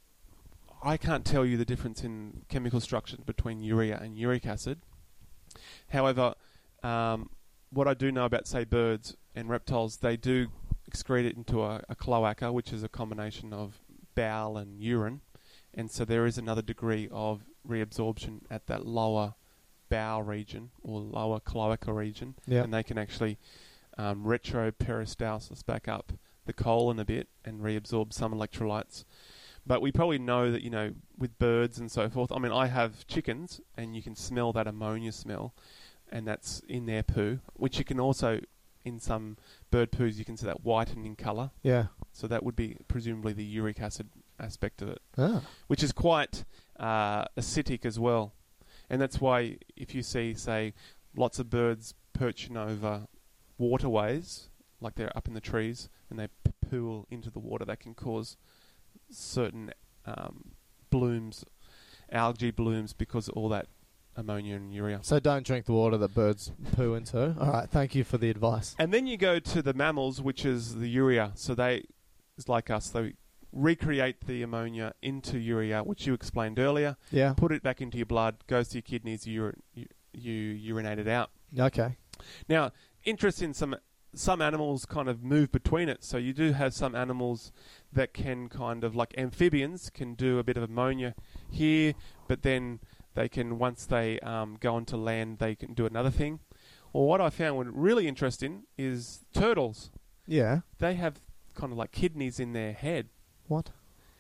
I can't tell you the difference in chemical structure between urea and uric acid. However, um, what I do know about, say, birds and reptiles, they do excrete it into a, a cloaca, which is a combination of bowel and urine. And so there is another degree of reabsorption at that lower bowel region or lower cloaca region. Yep. And they can actually um, retroperistalsis back up the colon a bit and reabsorb some electrolytes. But we probably know that, you know, with birds and so forth, I mean, I have chickens and you can smell that ammonia smell, and that's in their poo, which you can also, in some bird poos, you can see that whitening colour. Yeah. So that would be presumably the uric acid aspect of it, Ah. which is quite uh, acidic as well. And that's why if you see, say, lots of birds perching over waterways, like they're up in the trees, and they p- pool into the water, that can cause certain um, blooms, algae blooms, because of all that ammonia and urea. So don't drink the water that birds poo into. All right, thank you for the advice. And then you go to the mammals, which is the urea. So they, it's like us, they recreate the ammonia into urea, which you explained earlier. Yeah. Put it back into your blood, goes to your kidneys, you, you, you urinate it out. Okay. Now, interest in some some animals kind of move between it. So you do have some animals that can kind of, like amphibians, can do a bit of ammonia here, but then they can, once they um, go onto land, they can do another thing. Well, what I found really interesting is turtles. Yeah. They have kind of like kidneys in their head. What?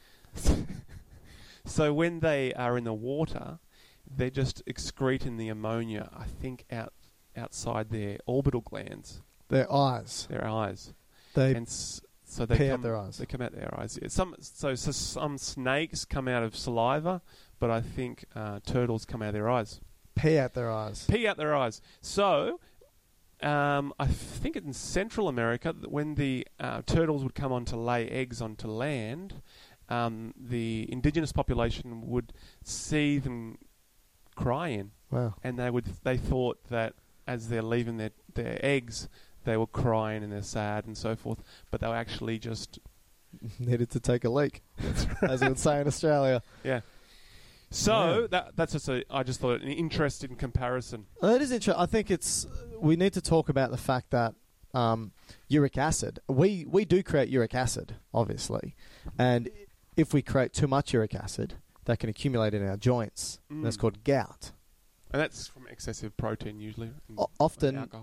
So when they are in the water, they're just excreting the ammonia, I think, out outside their orbital glands. Their eyes. Their eyes. They and s- so they pee come, out their eyes. They come out their eyes. Yeah. Some so, so some snakes come out of saliva, but I think uh, turtles come out of their eyes. Pee out their eyes. Pee out their eyes. So um, I think in Central America, when the uh, turtles would come on to lay eggs onto land, um, the indigenous population would see them crying. Wow. And they would they thought that as they're leaving their, their eggs, they were crying and they're sad and so forth, but they were actually just needed to take a leak, as we would say in Australia. Yeah. So Yeah. that that's just a, I just thought an interesting comparison. Well, that is interesting. I think it's we need to talk about the fact that um, uric acid. We we do create uric acid, obviously, and if we create too much uric acid, that can accumulate in our joints. Mm. And that's called gout. And that's from excessive protein usually. And O- often, alcohol.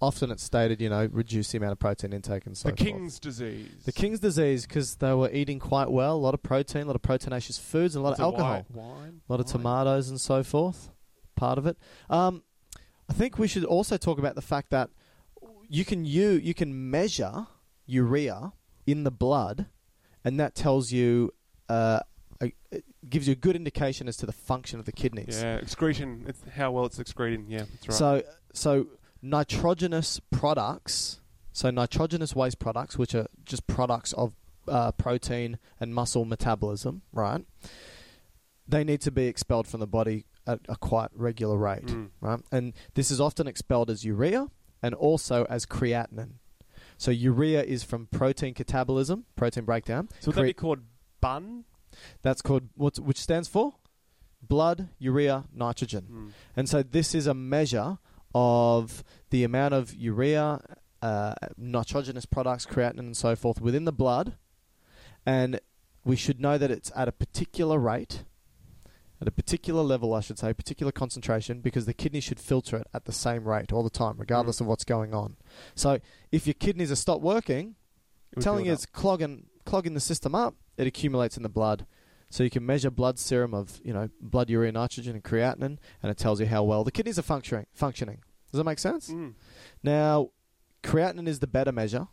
often it's stated, you know, reduce the amount of protein intake and so the forth. King's disease. The King's disease, because they were eating quite well, a lot of protein, a lot of proteinaceous foods, and a lot Lots of alcohol. Of wine, wine, a lot of wine. tomatoes and so forth, part of it. Um, I think we should also talk about the fact that you can you you can measure urea in the blood, and that tells you, uh, a, it gives you a good indication as to the function of the kidneys. Yeah, excretion. It's how well it's excreting. Yeah, that's right. So so nitrogenous products, so nitrogenous waste products, which are just products of uh, protein and muscle metabolism, right? They need to be expelled from the body at a quite regular rate, Mm. right? And this is often expelled as urea and also as creatinine. So urea is from protein catabolism, protein breakdown. So would that be called B U N? That's called, what's, which stands for? Blood, urea, nitrogen. Mm. And so this is a measure of the amount of urea, uh, nitrogenous products, creatinine and so forth within the blood. And we should know that it's at a particular rate, at a particular level, I should say, particular concentration, because the kidney should filter it at the same rate all the time, regardless mm. of what's going on. So if your kidneys are stopped working, telling you it's clogging, clogging the system up, it accumulates in the blood. So you can measure blood serum of, you know, blood urea, nitrogen, and creatinine, and it tells you how well the kidneys are functioning. Functioning. Does that make sense? Mm. Now, creatinine is the better measure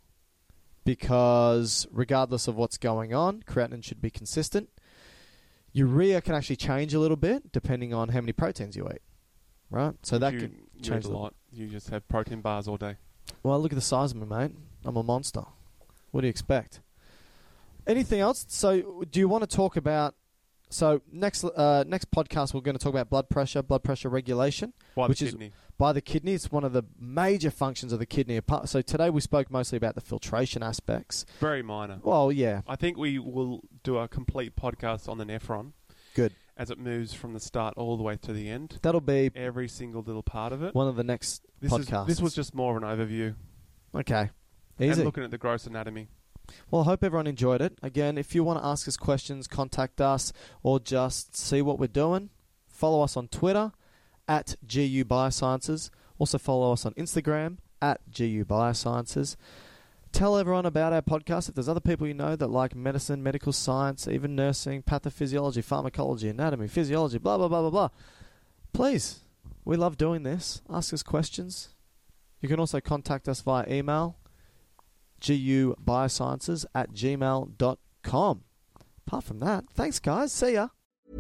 because regardless of what's going on, creatinine should be consistent. Urea can actually change a little bit depending on how many proteins you eat, right? So if that you, can you change eat a lot. You just have protein bars all day. Well, look at the size of me, mate. I'm a monster. What do you expect? Anything else? So do you want to talk about... So next uh, next podcast, we're going to talk about blood pressure, blood pressure regulation. By which the is kidney. By the kidney. It's one of the major functions of the kidney. So today we spoke mostly about the filtration aspects. Very minor. Well, yeah. I think we will do a complete podcast on the nephron. Good. As it moves from the start all the way to the end. That'll be... Every single little part of it. One of the next this podcasts. Is, this was just more of an overview. Okay. Easy. And looking at the gross anatomy. Well, I hope everyone enjoyed it. Again, if you want to ask us questions, contact us, or just see what we're doing, follow us on Twitter, at G U Biosciences. Also follow us on Instagram, at G U Biosciences. Tell everyone about our podcast. If there's other people you know that like medicine, medical science, even nursing, pathophysiology, pharmacology, anatomy, physiology, blah, blah, blah, blah, blah, please, we love doing this. Ask us questions. You can also contact us via email, gubiosciences at gmail dot com. Apart from that, thanks, guys. See ya.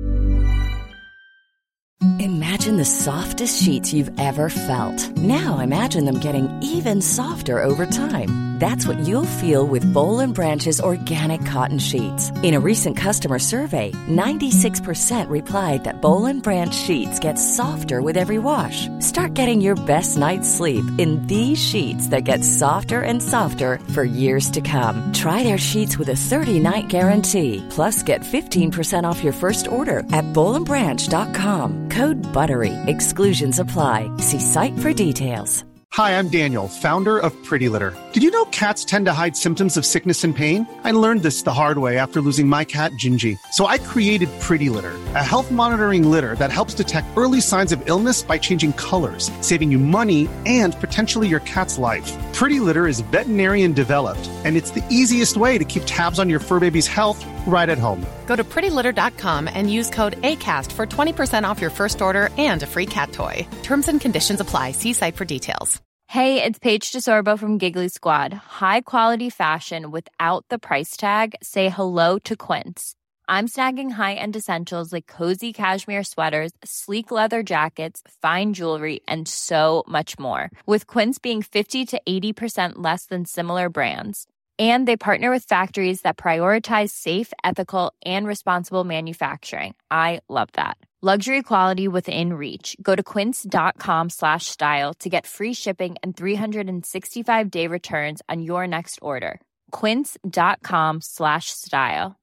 Imagine the softest sheets you've ever felt. Now imagine them getting even softer over time. That's what you'll feel with Boll and Branch's organic cotton sheets. In a recent customer survey, ninety-six percent replied that Boll and Branch sheets get softer with every wash. Start getting your best night's sleep in these sheets that get softer and softer for years to come. Try their sheets with a thirty-night guarantee. Plus, get fifteen percent off your first order at boll and branch dot com. Code BUTTERY. Exclusions apply. See site for details. Hi, I'm Daniel, founder of Pretty Litter. Did you know cats tend to hide symptoms of sickness and pain? I learned this the hard way after losing my cat, Gingy. So I created Pretty Litter, a health monitoring litter that helps detect early signs of illness by changing colors, saving you money and potentially your cat's life. Pretty Litter is veterinarian developed, and it's the easiest way to keep tabs on your fur baby's health right at home. Go to pretty litter dot com and use code ACAST for twenty percent off your first order and a free cat toy. Terms and conditions apply. See site for details. Hey, it's Paige DeSorbo from Giggly Squad. High quality fashion without the price tag. Say hello to Quince. I'm snagging high-end essentials like cozy cashmere sweaters, sleek leather jackets, fine jewelry, and so much more. With Quince being fifty to eighty percent less than similar brands. And they partner with factories that prioritize safe, ethical, and responsible manufacturing. I love that. Luxury quality within reach. Go to quince dot com slash style to get free shipping and three sixty-five day returns on your next order. quince dot com slash style.